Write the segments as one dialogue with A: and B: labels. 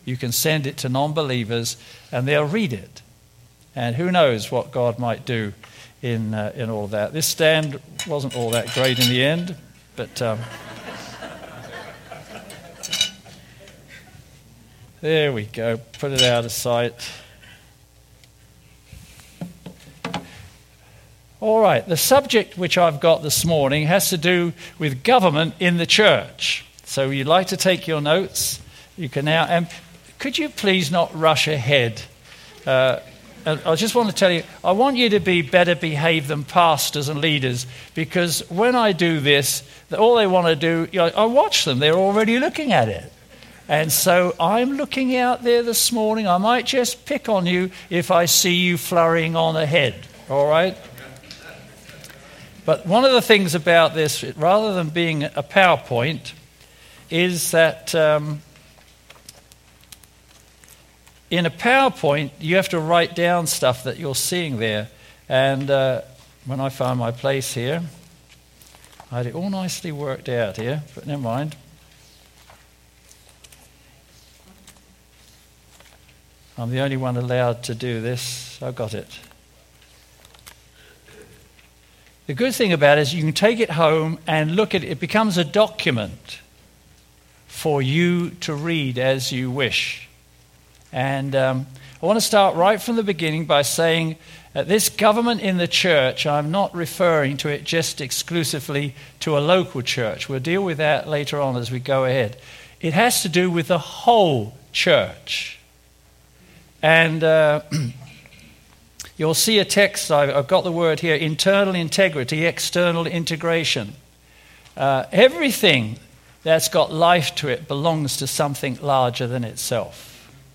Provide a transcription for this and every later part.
A: You can send it to non-believers and they'll read it. And who knows what God might do in all that. This stand wasn't all that great in the end, but there we go. Put it out of sight. All right, the subject which I've got this morning has to do with government in the church. So you'd like to take your notes, you can now. And could you please not rush ahead? I just want to tell you, I want you to be better behaved than pastors and leaders, because when I do this, all they want to do, I watch them, they're already looking at it. And so I'm looking out there this morning. I might just pick on you if I see you flurrying on ahead, all right? But one of the things about this, rather than being a PowerPoint, is that in a PowerPoint, you have to write down stuff that you're seeing there. And when I found my place here, I had it all nicely worked out here, but never mind. I'm the only one allowed to do this. I've got it. The good thing about it is you can take it home and look at it. It becomes a document for you to read as you wish. And I want to start right from the beginning by saying that this government in the church, I'm not referring to it just exclusively to a local church. We'll deal with that later on as we go ahead. It has to do with the whole church. And you'll see a text, I've got the word here, internal integrity, external integration. Everything that's got life to it belongs to something larger than itself.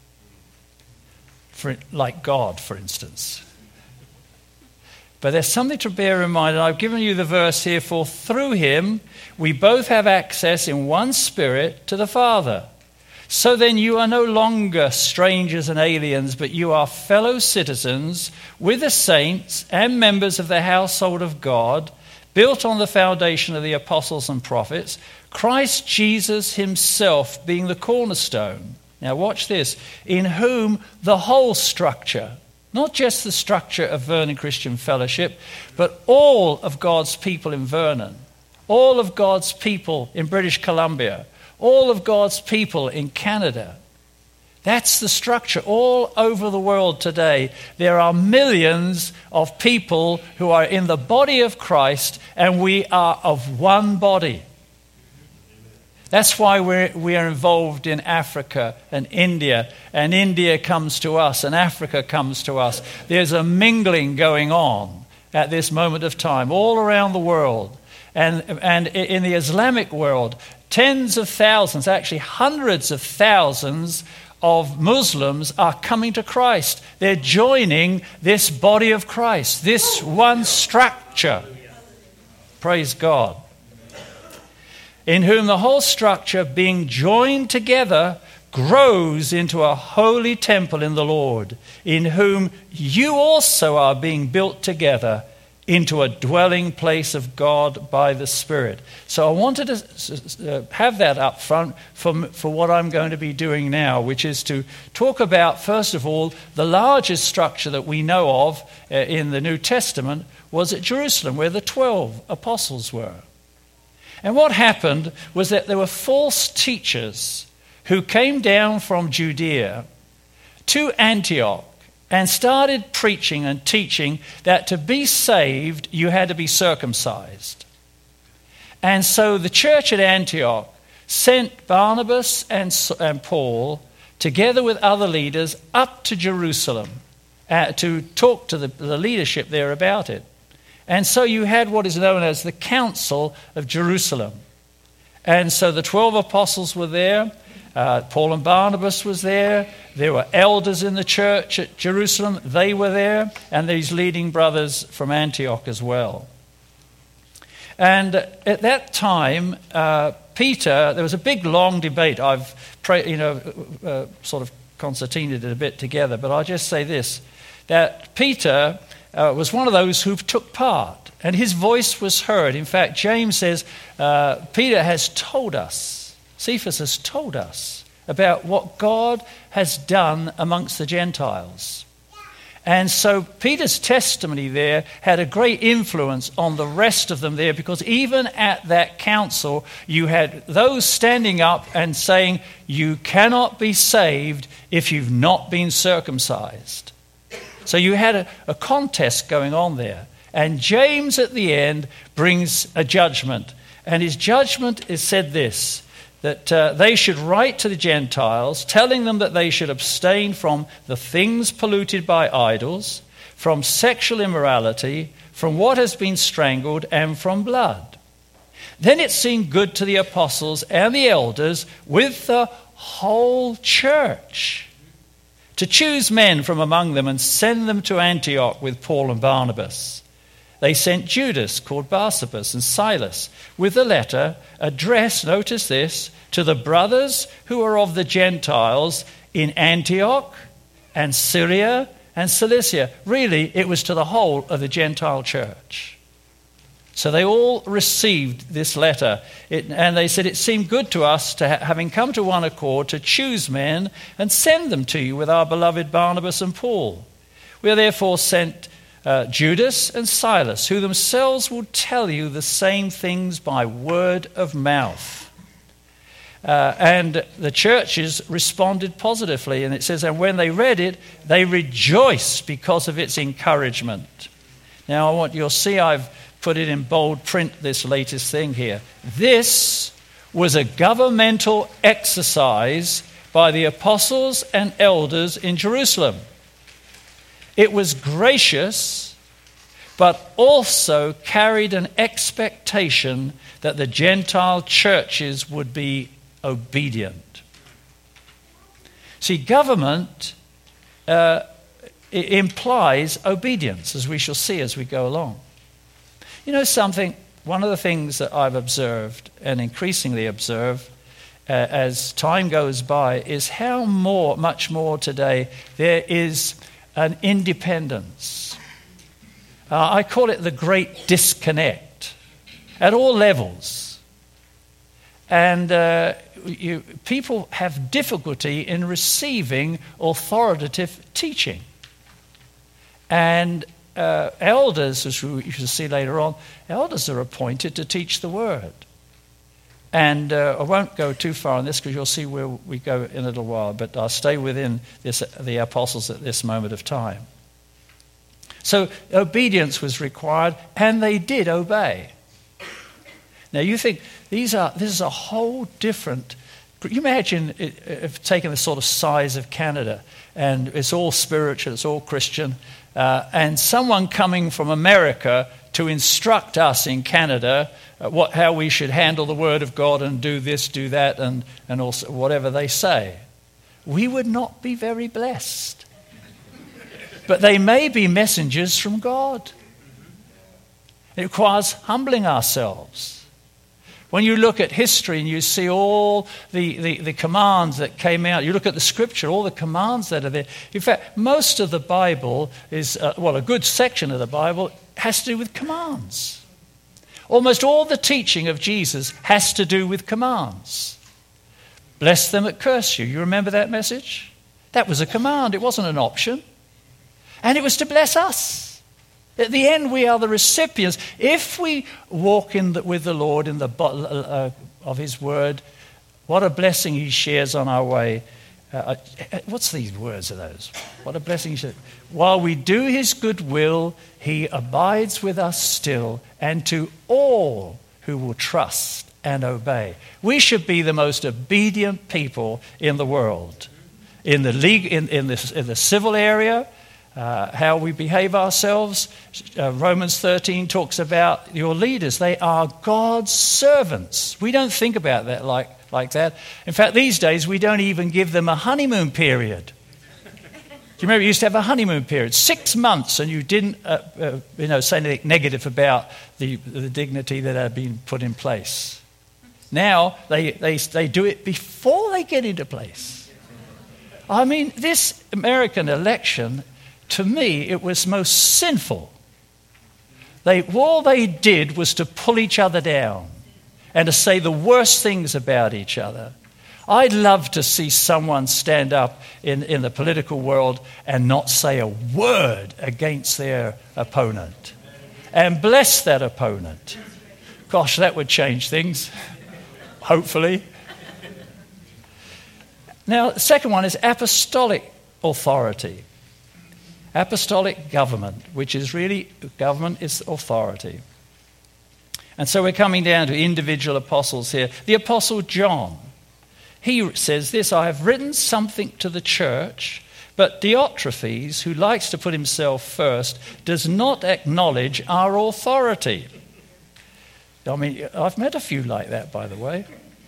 A: Like God, for instance. But there's something to bear in mind, and I've given you the verse here, for through him we both have access in one spirit to the Father. So then you are no longer strangers and aliens, but you are fellow citizens with the saints and members of the household of God, built on the foundation of the apostles and prophets, Christ Jesus himself being the cornerstone. Now watch this. In whom the whole structure, not just the structure of Vernon Christian Fellowship, but all of God's people in Vernon, all of God's people in British Columbia, all of God's people in Canada. That's the structure all over the world today. There are millions of people who are in the body of Christ, and we are of one body. That's why we are involved in Africa and India comes to us and Africa comes to us. There's a mingling going on at this moment of time all around the world. And in the Islamic world, tens of thousands, actually hundreds of thousands of Muslims are coming to Christ. They're joining this body of Christ, this one structure. Praise God. In whom the whole structure, being joined together, grows into a holy temple in the Lord, in whom you also are being built together into a dwelling place of God by the Spirit. So I wanted to have that up front for what I'm going to be doing now, which is to talk about, first of all, the largest structure that we know of in the New Testament was at Jerusalem, where the 12 apostles were. And what happened was that there were false teachers who came down from Judea to Antioch and started preaching and teaching that to be saved, you had to be circumcised. And so the church at Antioch sent Barnabas and Paul, together with other leaders, up to Jerusalem to talk to the leadership there about it. And so you had what is known as the Council of Jerusalem. And so the 12 apostles were there. Paul and Barnabas was there. There were elders in the church at Jerusalem. They were there. And these leading brothers from Antioch as well. And at that time, Peter, there was a big, long debate. I've sort of concertinaed it a bit together. But I'll just say this, that Peter was one of those who took part, and his voice was heard. In fact, James says, Peter has told us, Cephas has told us about what God has done amongst the Gentiles. And so Peter's testimony there had a great influence on the rest of them there, because even at that council, you had those standing up and saying, you cannot be saved if you've not been circumcised. So you had a contest going on there. And James at the end brings a judgment. And his judgment is said this, that they should write to the Gentiles, telling them that they should abstain from the things polluted by idols, from sexual immorality, from what has been strangled, and from blood. Then it seemed good to the apostles and the elders with the whole church to choose men from among them and send them to Antioch with Paul and Barnabas. They sent Judas, called Barsabas, and Silas with a letter addressed, notice this, to the brothers who are of the Gentiles in Antioch and Syria and Cilicia. Really, it was to the whole of the Gentile church. So they all received this letter. And they said, it seemed good to us, to having come to one accord, to choose men and send them to you with our beloved Barnabas and Paul. We are therefore sent Judas and Silas, who themselves will tell you the same things by word of mouth. And the churches responded positively. And it says, and when they read it, they rejoiced because of its encouragement. Now, you'll see I've put it in bold print, this latest thing here. This was a governmental exercise by the apostles and elders in Jerusalem. It was gracious, but also carried an expectation that the Gentile churches would be obedient. See, government implies obedience, as we shall see as we go along. You know something? One of the things that I've observed, and increasingly observe as time goes by, is how much more today there is an independence. I call it the great disconnect at all levels. And people have difficulty in receiving authoritative teaching. And elders, as we shall see later on, elders are appointed to teach the word. And I won't go too far on this because you'll see where we go in a little while, but I'll stay within the apostles at this moment of time. So obedience was required, and they did obey. Now you think this is a whole different. You imagine if taking the sort of size of Canada, and it's all spiritual, it's all Christian, and someone coming from America to instruct us in Canada how we should handle the Word of God and do this, do that, and also whatever they say. We would not be very blessed. But they may be messengers from God. It requires humbling ourselves. When you look at history and you see all the commands that came out, you look at the Scripture, all the commands that are there. In fact, most of the Bible is, a good section of the Bible has to do with commands. Almost all the teaching of Jesus has to do with commands. Bless them that curse you. You remember that message? That was a command. It wasn't an option. And it was to bless us. At the end, we are the recipients. If we walk with the Lord in the of His Word, what a blessing He shares on our way. What's these words of those? What a blessing He shares. While we do His good will, He abides with us still, and to all who will trust and obey. We should be the most obedient people in the world. In the league, in the civil area, how we behave ourselves. Romans 13 talks about your leaders. They are God's servants. We don't think about that like that. In fact, these days we don't even give them a honeymoon period. Do you remember you used to have a honeymoon period, 6 months, and you didn't say anything negative about the dignity that had been put in place. Now they do it before they get into place. I mean, this American election, to me, it was most sinful. All they did was to pull each other down and to say the worst things about each other. I'd love to see someone stand up in the political world and not say a word against their opponent and bless that opponent. Gosh, that would change things, hopefully. Now, the second one is apostolic authority. Apostolic government, which is really, government is authority. And so we're coming down to individual apostles here. The Apostle John, he says this, I have written something to the church, but Diotrephes, who likes to put himself first, does not acknowledge our authority. I mean, I've met a few like that, by the way.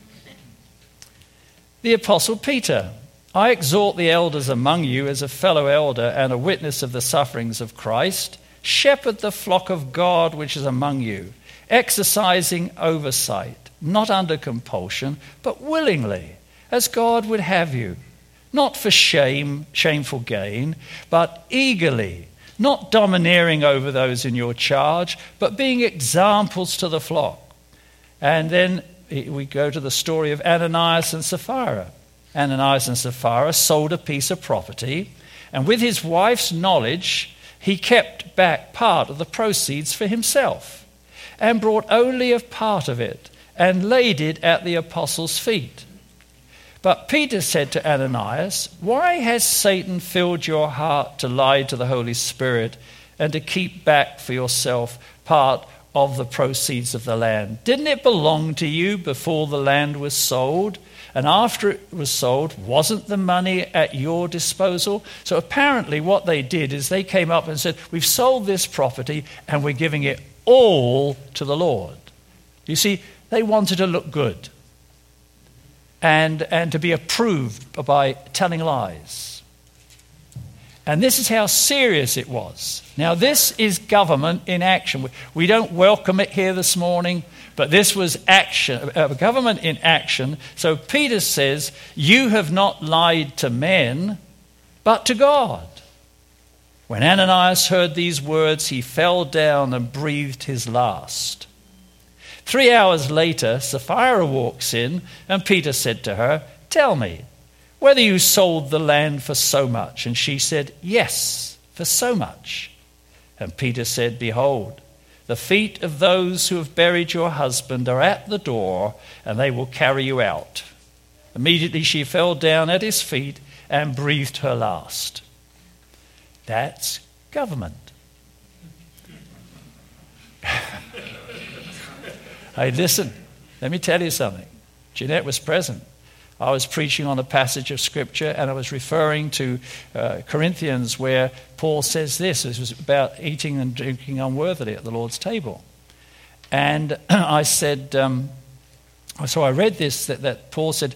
A: The Apostle Peter, I exhort the elders among you as a fellow elder and a witness of the sufferings of Christ. Shepherd the flock of God which is among you, exercising oversight, not under compulsion, but willingly, as God would have you, not for shameful gain, but eagerly, not domineering over those in your charge, but being examples to the flock. And then we go to the story of Ananias and Sapphira. Ananias and Sapphira sold a piece of property, and with his wife's knowledge, he kept back part of the proceeds for himself, and brought only a part of it, and laid it at the apostles' feet. But Peter said to Ananias, why has Satan filled your heart to lie to the Holy Spirit and to keep back for yourself part of the proceeds of the land? Didn't it belong to you before the land was sold? And after it was sold, wasn't the money at your disposal? So apparently what they did is they came up and said, we've sold this property and we're giving it all to the Lord. You see, they wanted to look good and to be approved by telling lies. And this is how serious it was. Now, this is government in action. We don't welcome it here this morning, but this was action, government in action. So Peter says, you have not lied to men, but to God. When Ananias heard these words, he fell down and breathed his last. 3 hours later, Sapphira walks in, and Peter said to her, tell me, whether you sold the land for so much. And she said, yes, for so much. And Peter said, behold, the feet of those who have buried your husband are at the door, and they will carry you out. Immediately she fell down at his feet and breathed her last. That's government. Hey, listen, let me tell you something. Jeanette was present. I was preaching on a passage of Scripture, and I was referring to Corinthians, where Paul says this. This was about eating and drinking unworthily at the Lord's table. And I said, so I read this, that Paul said,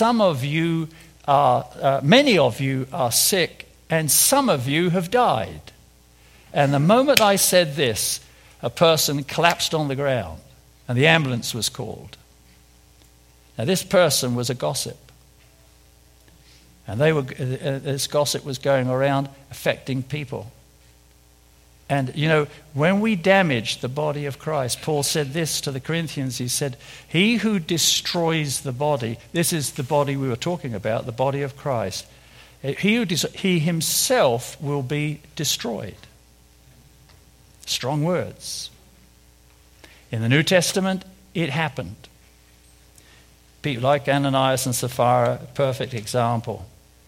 A: many of you are sick, and some of you have died. And the moment I said this, a person collapsed on the ground, and the ambulance was called. Now, this person was a gossip. And this gossip was going around affecting people. And, you know, when we damage the body of Christ, Paul said this to the Corinthians. He said, he who destroys the body, this is the body we were talking about, the body of Christ, he himself will be destroyed. Strong words. In the New Testament, it happened. People like Ananias and Sapphira, perfect example.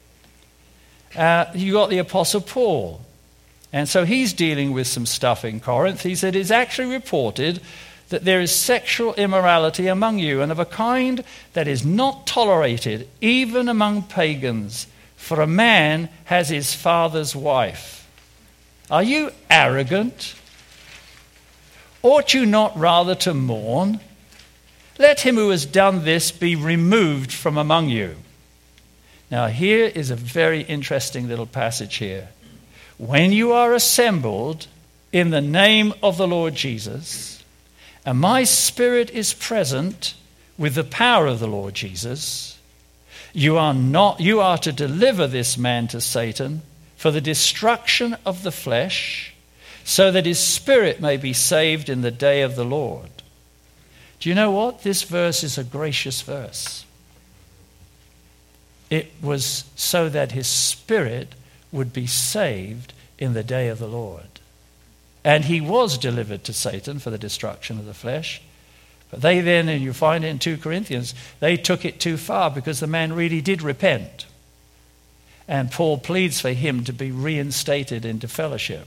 A: You got the Apostle Paul. And so he's dealing with some stuff in Corinth. He said, it's actually reported that there is sexual immorality among you, and of a kind that is not tolerated even among pagans, for a man has his father's wife. Are you arrogant? Ought you not rather to mourn? Let him who has done this be removed from among you. Now, here is a very interesting little passage here. When you are assembled in the name of the Lord Jesus, and my spirit is present with the power of the Lord Jesus, you are to deliver this man to Satan for the destruction of the flesh, so that his spirit may be saved in the day of the Lord. Do you know what? This verse is a gracious verse. It was so that his spirit would be saved in the day of the Lord. And he was delivered to Satan for the destruction of the flesh. But they then, and you find it in 2 Corinthians, they took it too far because the man really did repent. And Paul pleads for him to be reinstated into fellowship.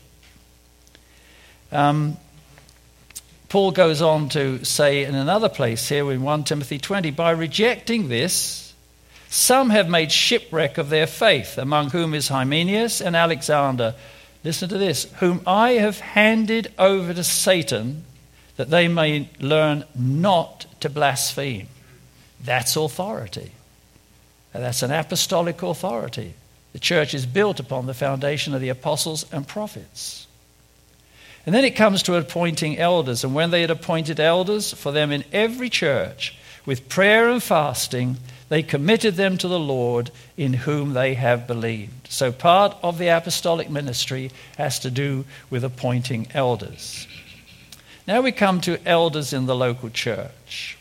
A: Paul goes on to say in another place here in 1 Timothy 20, by rejecting this, some have made shipwreck of their faith, among whom is Hymenaeus and Alexander. Listen to this, whom I have handed over to Satan, that they may learn not to blaspheme. That's authority. That's an apostolic authority. The church is built upon the foundation of the apostles and prophets. And then it comes to appointing elders. And when they had appointed elders for them in every church, with prayer and fasting, they committed them to the Lord in whom they have believed. So part of the apostolic ministry has to do with appointing elders. Now we come to elders in the local church.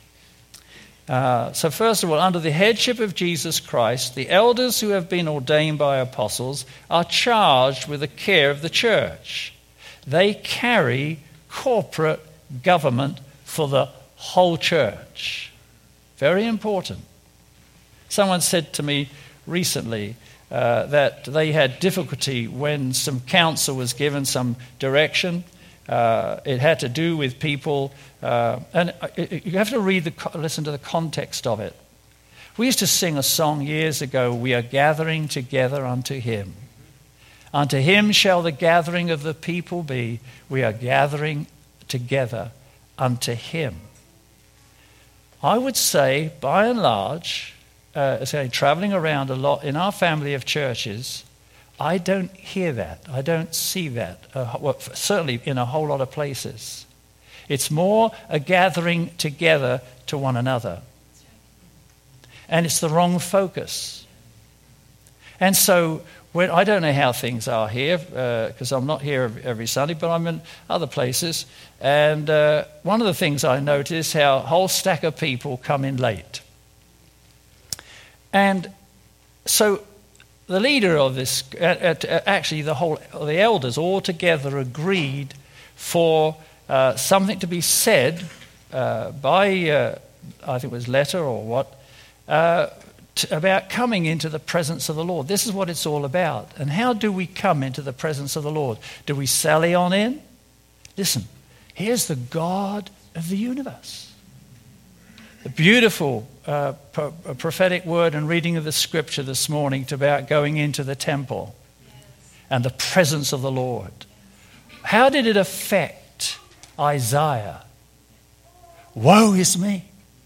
A: So first of all, under the headship of Jesus Christ, the elders who have been ordained by apostles are charged with the care of the church. They carry corporate government for the whole church. Very important. Someone said to me recently that they had difficulty when some counsel was given, some direction. It had to do with people, and you have to listen to the context of it. We used to sing a song years ago, we are gathering together unto him. Unto him shall the gathering of the people be. We are gathering together unto him. I would say, by and large, traveling around a lot in our family of churches, I don't hear that. I don't see that, certainly in a whole lot of places. It's more a gathering together to one another. And it's the wrong focus. And so, I don't know how things are here, because I'm not here every Sunday, but I'm in other places. And one of the things I notice is how a whole stack of people come in late. And so the leader of this, actually the elders all together agreed for something to be said by, I think it was letter or what, about coming into the presence of the Lord. This is what it's all about. And how do we come into the presence of the Lord? Do we sally on in? Listen, here's the God of the universe. The beautiful prophetic word and reading of the scripture this morning about going into the temple and the presence of the Lord. How did it affect Isaiah? Woe is me,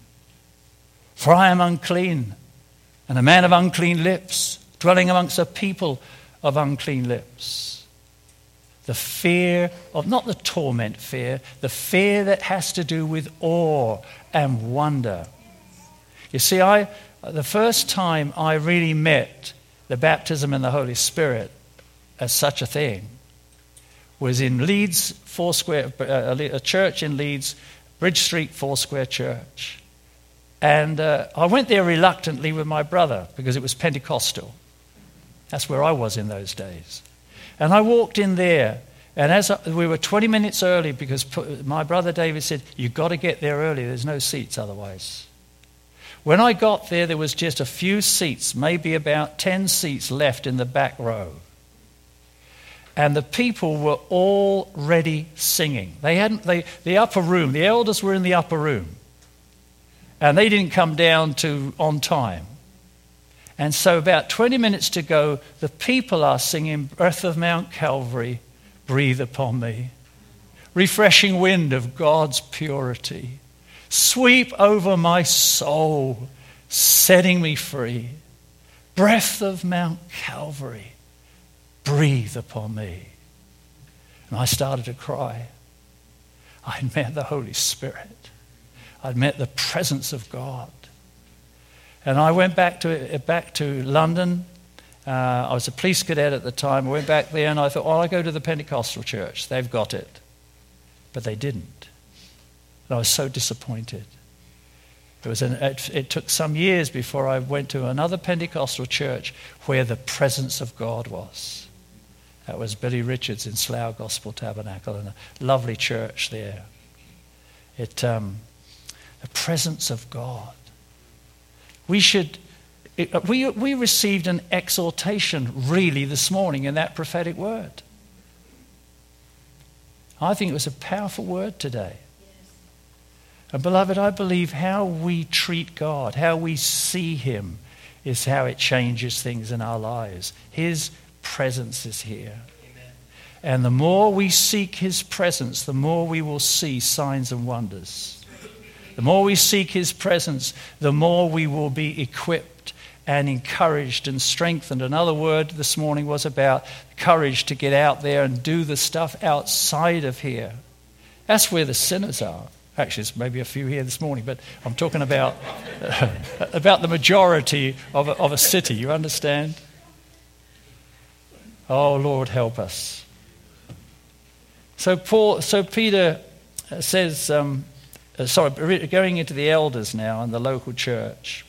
A: for I am unclean, and a man of unclean lips, dwelling amongst a people of unclean lips. The fear of, not the torment fear, the fear that has to do with awe and wonder. You see, the first time I really met the baptism in the Holy Spirit as such a thing was in Leeds, Foursquare, a church in Leeds, Bridge Street, Foursquare Church. And I went there reluctantly with my brother because it was Pentecostal. That's where I was in those days. And I walked in there, and we were 20 minutes early because my brother David said, you've got to get there early, there's no seats otherwise. When I got there, there was just a few seats, maybe about 10 seats left in the back row. And the people were already singing. The upper room, the elders were in the upper room. And they didn't come down on time. And so about 20 minutes to go, the people are singing, Breath of Mount Calvary, breathe upon me. Refreshing wind of God's purity. Sweep over my soul, setting me free. Breath of Mount Calvary, breathe upon me. And I started to cry. I'd met the Holy Spirit. I'd met the presence of God. And I went back to London. I was a police cadet at the time. I went back there and I thought, I'll go to the Pentecostal church. They've got it. But they didn't. And I was so disappointed. It took some years before I went to another Pentecostal church where the presence of God was. That was Billy Richards in Slough Gospel Tabernacle, and a lovely church there. The presence of God. We received an exhortation really this morning in that prophetic word. I think it was a powerful word today. And beloved, I believe how we treat God, how we see him, is how it changes things in our lives. His presence is here. Amen. And the more we seek his presence, the more we will see signs and wonders. The more we seek his presence, the more we will be equipped and encouraged and strengthened. Another word this morning was about courage to get out there and do the stuff outside of here. That's where the sinners are. Actually, there's maybe a few here this morning, but I'm talking about the majority of a city. You understand? Oh, Lord, help us. So Peter says, going into the elders now in the local church.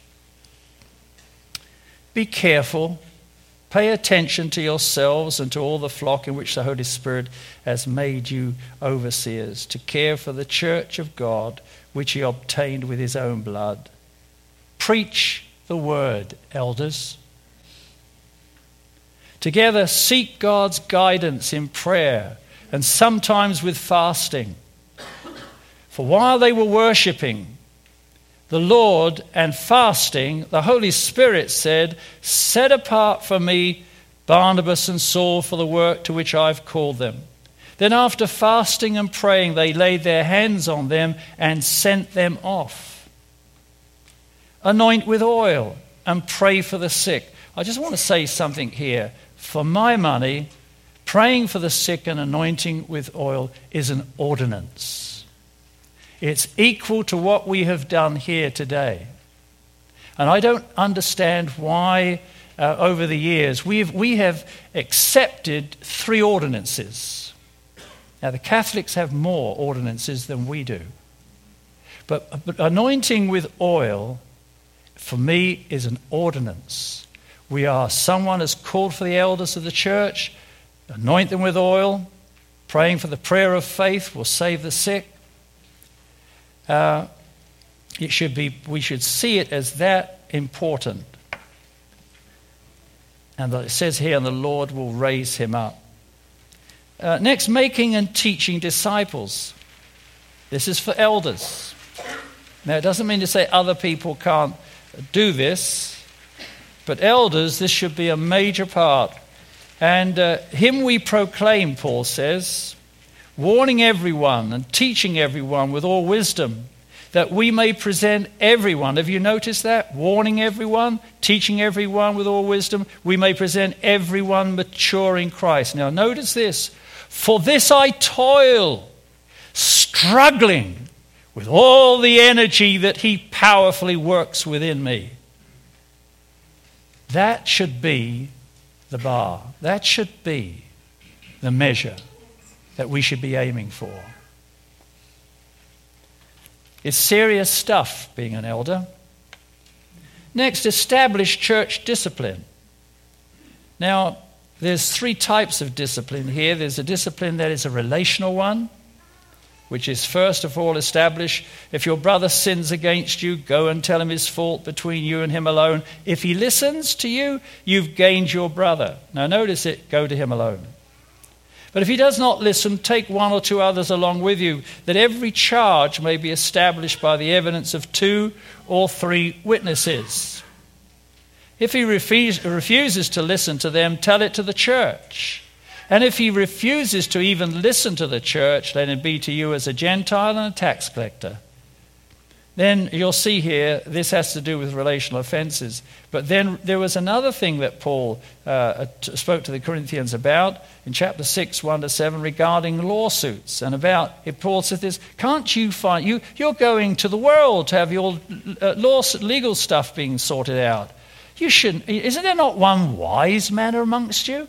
A: Be careful, pay attention to yourselves and to all the flock in which the Holy Spirit has made you overseers, to care for the church of God, which he obtained with his own blood. Preach the word, elders. Together seek God's guidance in prayer and sometimes with fasting. For while they were worshipping the Lord and fasting, the Holy Spirit said, set apart for me Barnabas and Saul for the work to which I've called them. Then after fasting and praying, they laid their hands on them and sent them off. Anoint with oil and pray for the sick. I just want to say something here. For my money, praying for the sick and anointing with oil is an ordinance. It's equal to what we have done here today. And I don't understand why over the years we have accepted 3 ordinances. Now the Catholics have more ordinances than we do. But anointing with oil, for me, is an ordinance. Someone has called for the elders of the church, anoint them with oil, praying for the prayer of faith will save the sick. We should see it as that important. And it says here, and the Lord will raise him up. Next, making and teaching disciples. This is for elders. Now, it doesn't mean to say other people can't do this, but elders, this should be a major part. And him we proclaim, Paul says, warning everyone and teaching everyone with all wisdom, that we may present everyone. Have you noticed that? Warning everyone, teaching everyone with all wisdom, we may present everyone mature in Christ. Now notice this. For this I toil, struggling with all the energy that he powerfully works within me. That should be the bar. That should be the measure that we should be aiming for. It's serious stuff, being an elder. Next, establish church discipline. Now, there's 3 types of discipline here. There's a discipline that is a relational one, which is first of all establish, if your brother sins against you, go and tell him his fault between you and him alone. If he listens to you, you've gained your brother. Now notice it, go to him alone. But if he does not listen, take 1 or 2 others along with you, that every charge may be established by the evidence of 2 or 3 witnesses. If he refuses to listen to them, tell it to the church. And if he refuses to even listen to the church, let him be to you as a Gentile and a tax collector. Then you'll see here, this has to do with relational offenses. But then there was another thing that Paul spoke to the Corinthians about in chapter 6, 1-7, regarding lawsuits. And Paul said this, can't you find, you're going to the world to have your legal stuff being sorted out. You shouldn't, isn't there not one wise man amongst you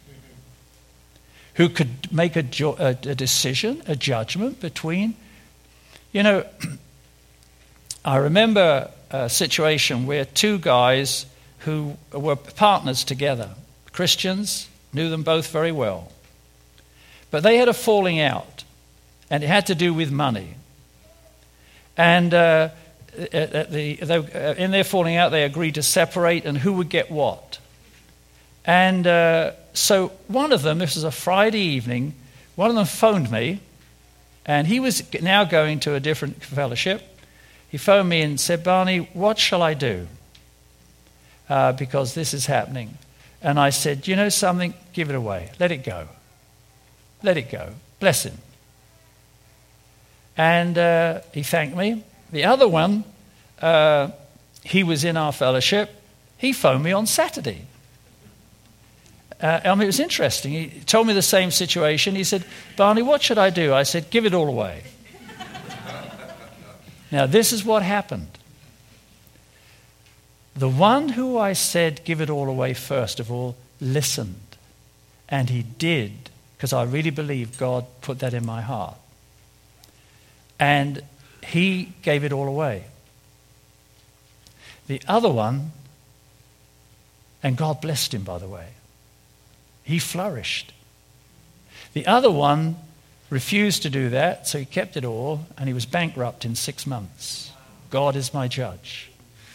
A: who could make a decision, a judgment between, I remember a situation where two guys who were partners together, Christians, knew them both very well. But they had a falling out, and it had to do with money. And in their falling out, they agreed to separate and who would get what. And so one of them, this was a Friday evening, one of them phoned me, and he was now going to a different fellowship. He phoned me and said, "Barney, what shall I do? Because this is happening." And I said, "You know something? Give it away. Let it go. Let it go. Bless him." And he thanked me. The other one, he was in our fellowship. He phoned me on Saturday. It was interesting. He told me the same situation. He said, "Barney, what should I do?" I said, "Give it all away." Now, this is what happened. The one who I said, "Give it all away," first of all, listened. And he did, because I really believe God put that in my heart. And he gave it all away. The other one, and God blessed him, by the way, he flourished. The other one refused to do that, so he kept it all, and he was bankrupt in 6 months. God is my judge.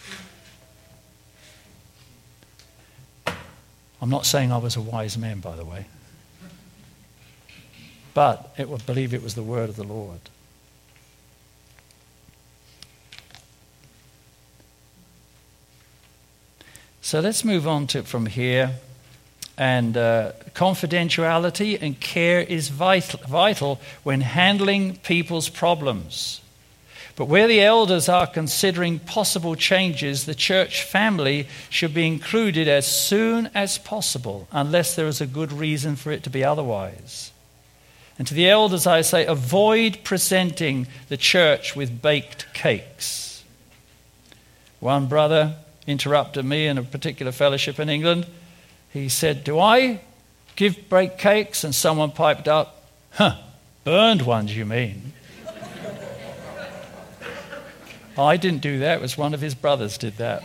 A: I'm not saying I was a wise man, by the way, but I believe it was the word of the Lord. So let's move on from here. And confidentiality and care is vital when handling people's problems. But where the elders are considering possible changes, the church family should be included as soon as possible, unless there is a good reason for it to be otherwise. And to the elders I say, avoid presenting the church with baked cakes. One brother interrupted me in a particular fellowship in England. He said, "Do I give baked cakes?" And someone piped up, "Burned ones, you mean?" I didn't do that. It was one of his brothers did that.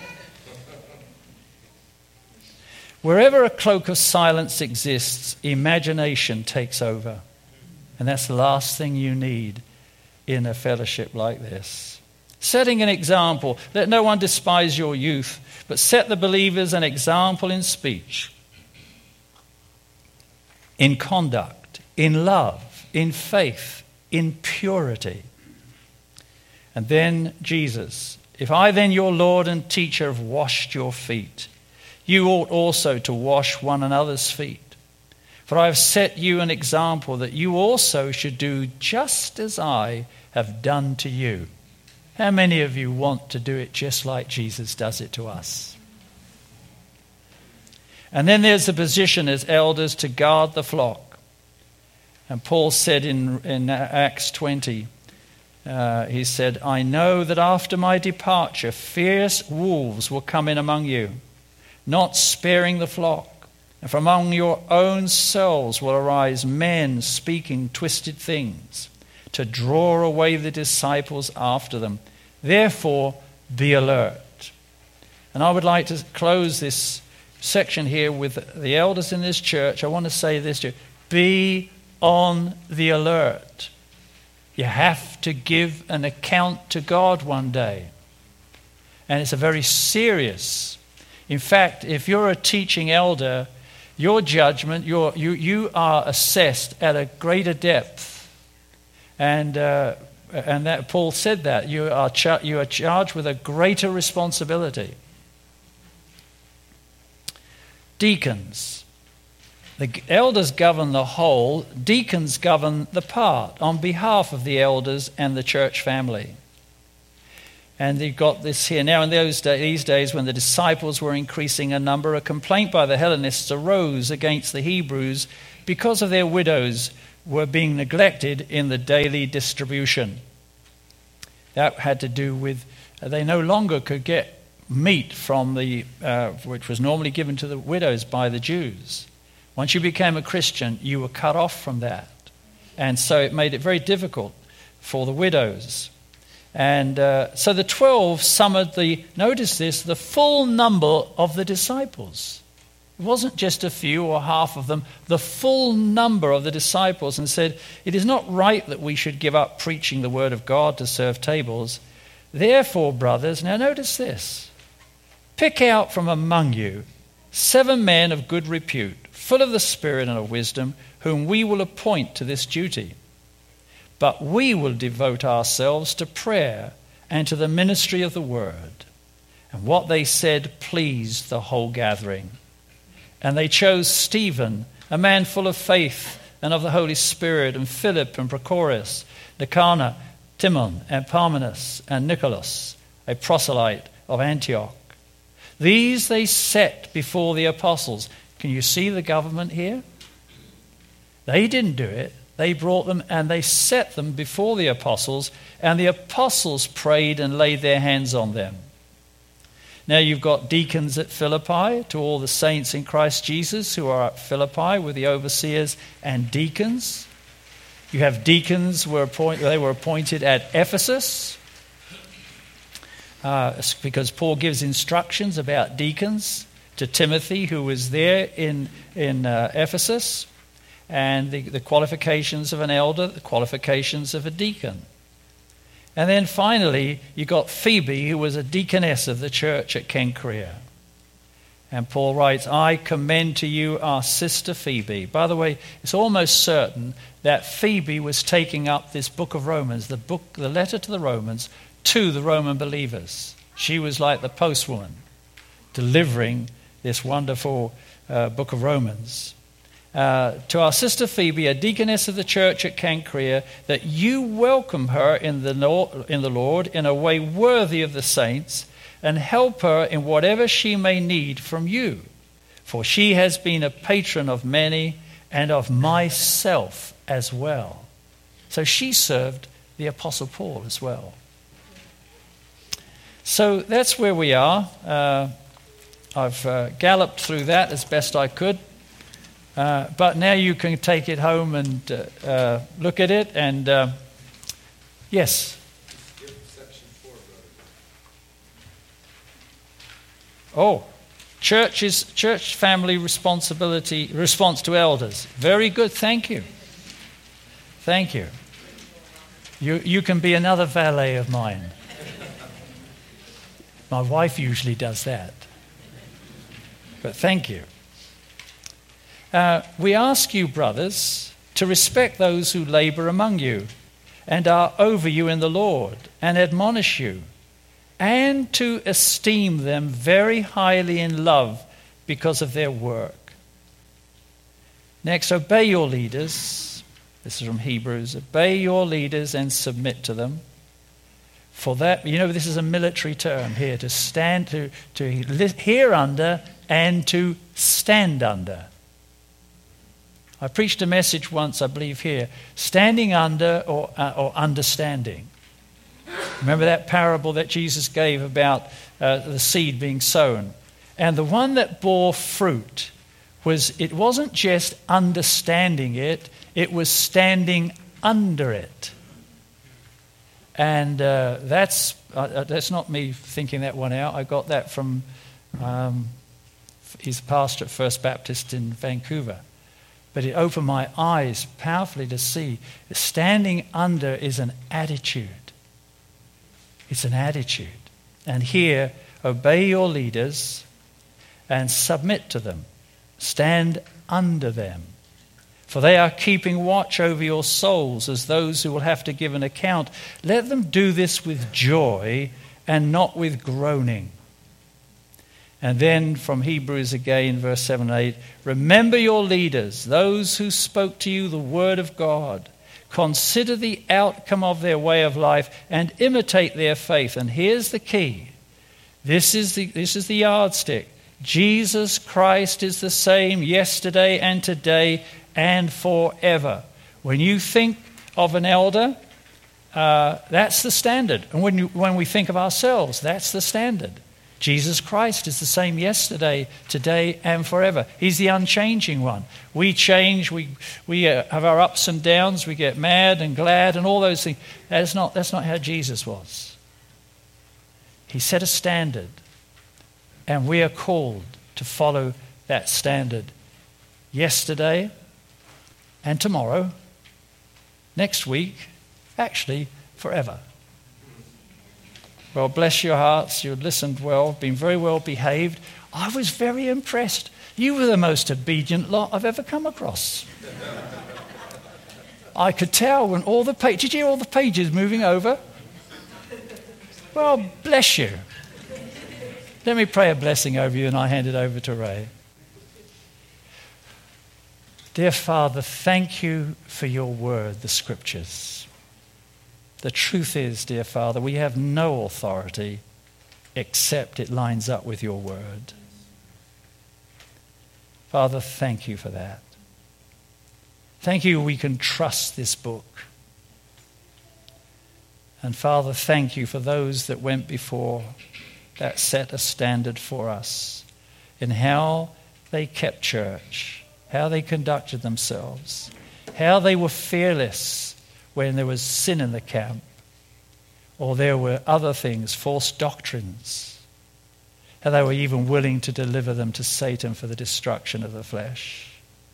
A: Wherever a cloak of silence exists, imagination takes over. And that's the last thing you need in a fellowship like this. Setting an example. Let no one despise your youth, but set the believers an example in speech, in conduct, in love, in faith, in purity. And then Jesus, "If I then, your Lord and teacher, have washed your feet, you ought also to wash one another's feet. For I have set you an example that you also should do just as I have done to you." How many of you want to do it just like Jesus does it to us? And then there's the position as elders to guard the flock. And Paul said in Acts 20, he said, "I know that after my departure, fierce wolves will come in among you, not sparing the flock. And from among your own selves will arise men speaking twisted things, to draw away the disciples after them. Therefore, be alert." And I would like to close this section here with the elders in this church. I want to say this to you. Be on the alert. You have to give an account to God one day. And it's a very serious. In fact, if you're a teaching elder, your judgment, you are assessed at a greater depth. And that Paul said that. You are charged with a greater responsibility. Deacons. The elders govern the whole. Deacons govern the part on behalf of the elders and the church family. And you've got this here. Now in these days when the disciples were increasing in number, a complaint by the Hellenists arose against the Hebrews because of their widows were being neglected in the daily distribution. That had to do with they no longer could get meat from which was normally given to the widows by the Jews. Once you became a Christian, you were cut off from that. And so it made it very difficult for the widows. And so the 12 summoned notice this, the full number of the disciples. It wasn't just a few or half of them, the full number of the disciples, and said, "It is not right that we should give up preaching the word of God to serve tables. Therefore, brothers," now notice this, "pick out from among you 7 men of good repute, full of the Spirit and of wisdom, whom we will appoint to this duty. But we will devote ourselves to prayer and to the ministry of the word." And what they said pleased the whole gathering. And they chose Stephen, a man full of faith and of the Holy Spirit, and Philip and Prochorus, Nicanor, Timon, and Parmenas, and Nicholas, a proselyte of Antioch. These they set before the apostles. Can you see the government here? They didn't do it. They brought them and they set them before the apostles, and the apostles prayed and laid their hands on them. Now you've got deacons at Philippi, to all the saints in Christ Jesus who are at Philippi with the overseers and deacons. You have deacons they were appointed at Ephesus, because Paul gives instructions about deacons to Timothy, who was there in Ephesus, and the qualifications of an elder, the qualifications of a deacon. And then finally, you got Phoebe, who was a deaconess of the church at Cenchrea. And Paul writes, "I commend to you our sister Phoebe." By the way, it's almost certain that Phoebe was taking up this book of Romans, the letter to the Romans, to the Roman believers. She was like the postwoman, delivering this wonderful book of Romans. "To our sister Phoebe, a deaconess of the church at Cenchrea, that you welcome her in the Lord in a way worthy of the saints, and help her in whatever she may need from you. For she has been a patron of many, and of myself as well." So she served the Apostle Paul as well. So that's where we are. I've galloped through that as best I could. But now you can take it home and look at it. And yes.
B: Skip section 4, brother.
A: Oh, church family response to elders. Very good. Thank you. Thank you. You can be another valet of mine. My wife usually does that. But thank you. We ask you, brothers, to respect those who labor among you and are over you in the Lord and admonish you, and to esteem them very highly in love because of their work. Next, obey your leaders. This is from Hebrews. Obey your leaders and submit to them. For that, this is a military term here, to stand, to hear under and to stand under. I preached a message once, I believe here, standing under or understanding. Remember that parable that Jesus gave about the seed being sown? And the one that bore fruit it wasn't just understanding it, it was standing under it. And that's not me thinking that one out. I got that from, he's a pastor at First Baptist in Vancouver. But it opened my eyes powerfully to see standing under is an attitude. It's an attitude. And here, obey your leaders and submit to them. Stand under them. For they are keeping watch over your souls as those who will have to give an account. Let them do this with joy and not with groaning. And then from Hebrews again, verse 7 and 8, remember your leaders, those who spoke to you the word of God. Consider the outcome of their way of life and imitate their faith. And here's the key. This is the yardstick. Jesus Christ is the same yesterday and today and forever. When you think of an elder, that's the standard. And when we think of ourselves, that's the standard. Jesus Christ is the same yesterday, today, and forever. He's the unchanging one. We change, we have our ups and downs, we get mad and glad and all those things. That's not how Jesus was. He set a standard, and we are called to follow that standard yesterday and tomorrow, next week, actually forever. Well, bless your hearts. You listened well, been very well behaved. I was very impressed. You were the most obedient lot I've ever come across. I could tell when all the pages, did you hear all the pages moving over? Well, bless you. Let me pray a blessing over you and I hand it over to Ray. Dear Father, thank you for your word, the scriptures. The truth is, dear Father, we have no authority except it lines up with your word. Father, thank you for that. Thank you we can trust this book. And Father, thank you for those that went before that set a standard for us in how they kept church, how they conducted themselves, how they were fearless when there was sin in the camp, or there were other things, false doctrines, how they were even willing to deliver them to Satan for the destruction of the flesh.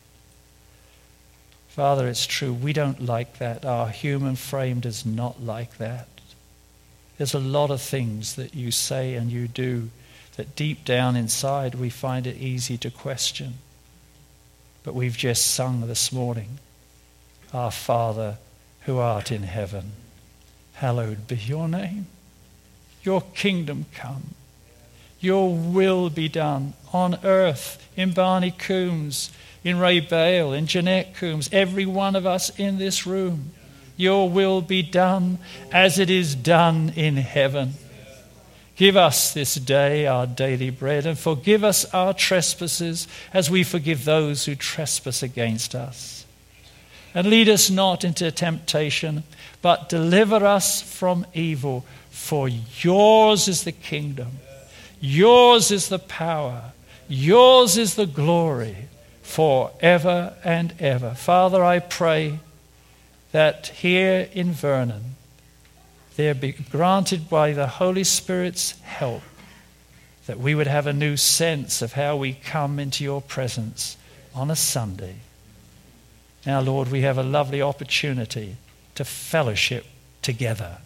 A: Father, it's true, we don't like that. Our human frame does not like that. There's a lot of things that you say and you do that deep down inside we find it easy to question. But we've just sung this morning, Our Father who art in heaven, hallowed be your name. Your kingdom come. Your will be done on earth, in Barney Coombs, in Ray Bale, in Jeanette Coombs, every one of us in this room. Your will be done as it is done in heaven. Give us this day our daily bread, and forgive us our trespasses as we forgive those who trespass against us. And lead us not into temptation, but deliver us from evil. For yours is the kingdom, yours is the power, yours is the glory, forever and ever. Father, I pray that here in Vernon, there be granted by the Holy Spirit's help that we would have a new sense of how we come into your presence on a Sunday. Now, Lord, we have a lovely opportunity to fellowship together.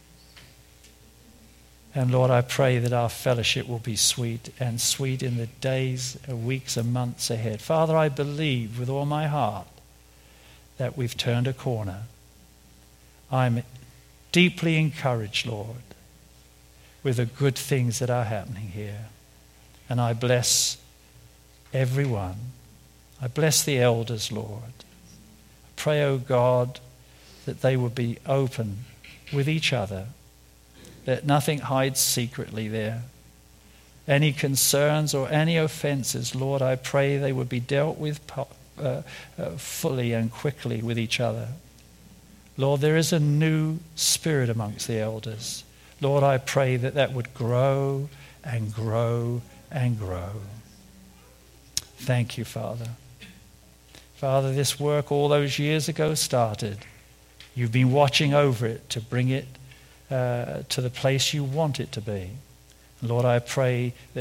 A: And Lord, I pray that our fellowship will be sweet and sweet in the days, weeks, and months ahead. Father, I believe with all my heart that we've turned a corner. I'm deeply encouraged, Lord, with the good things that are happening here. And I bless everyone. I bless the elders, Lord. Pray, O God, that they would be open with each other, that nothing hides secretly there. Any concerns or any offenses, Lord, I pray they would be dealt with fully and quickly with each other. Lord, there is a new spirit amongst the elders. Lord, I pray that that would grow and grow and grow. Thank you, Father. Father, this work all those years ago started. You've been watching over it to bring it to the place you want it to be. Lord, I pray that